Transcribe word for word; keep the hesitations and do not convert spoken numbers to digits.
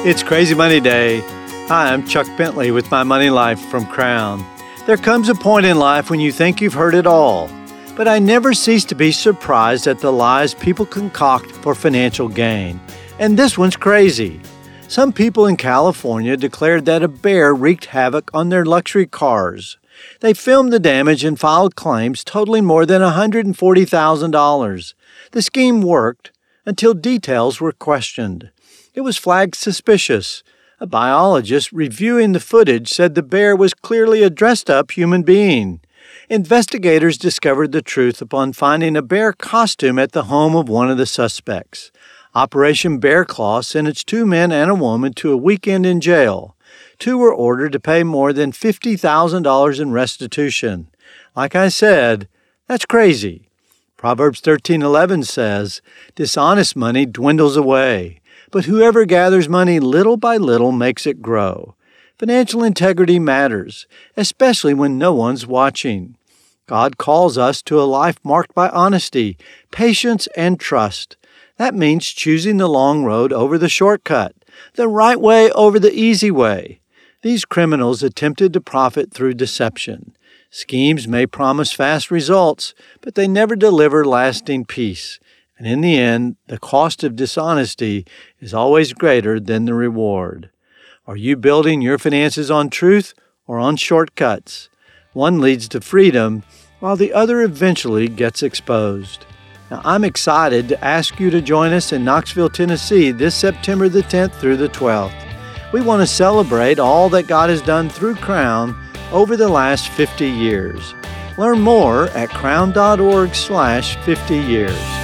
It's Crazy Money Day. Hi, I'm Chuck Bentley with My Money Life from Crown. There comes a point in life when you think you've heard it all, but I never cease to be surprised at the lies people concoct for financial gain. And this one's crazy. Some people in California declared that a bear wreaked havoc on their luxury cars. They filmed the damage and filed claims totaling more than one hundred forty thousand dollars. The scheme worked until details were questioned. It was flagged suspicious. A biologist reviewing the footage said the bear was clearly a dressed-up human being. Investigators discovered the truth upon finding a bear costume at the home of one of the suspects. Operation Bear Claw sentenced two men and a woman to a weekend in jail. Two were ordered to pay more than fifty thousand dollars in restitution. Like I said, that's crazy. Proverbs thirteen eleven says, "Dishonest money dwindles away, but whoever gathers money little by little makes it grow." Financial integrity matters, especially when no one's watching. God calls us to a life marked by honesty, patience, and trust. That means choosing the long road over the shortcut, the right way over the easy way. These criminals attempted to profit through deception. Schemes may promise fast results, but they never deliver lasting peace. And in the end, the cost of dishonesty is always greater than the reward. Are you building your finances on truth or on shortcuts? One leads to freedom, while the other eventually gets exposed. Now, I'm excited to ask you to join us in Knoxville, Tennessee this September the tenth through the twelfth. We want to celebrate all that God has done through Crown over the last fifty years. Learn more at crown dot org slash fifty years.